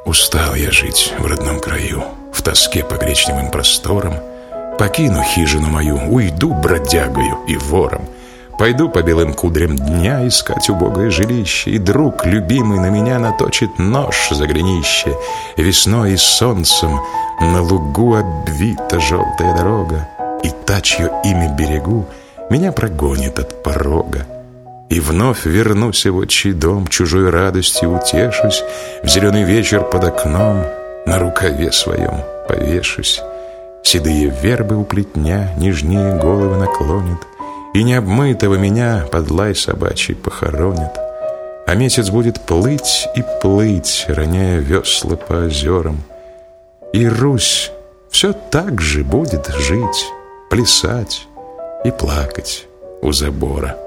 Устал я жить в родном краю, в тоске по гречневым просторам. Покину хижину мою, уйду бродягою и вором. Пойду по белым кудрям дня искать убогое жилище, и друг любимый на меня наточит нож за голенище. Весной и солнцем на лугу обвита желтая дорога, и та, чье имя берегу, меня прогонит от порога. И вновь вернусь в отчий дом, чужой радостью утешусь, в зеленый вечер под окном на рукаве своем повешусь. Седые вербы у плетня нежнее головы наклонят, и необмытого меня под лай собачий похоронят. А месяц будет плыть и плыть, роняя весла по озерам. И Русь все так же будет жить, плясать и плакать у забора.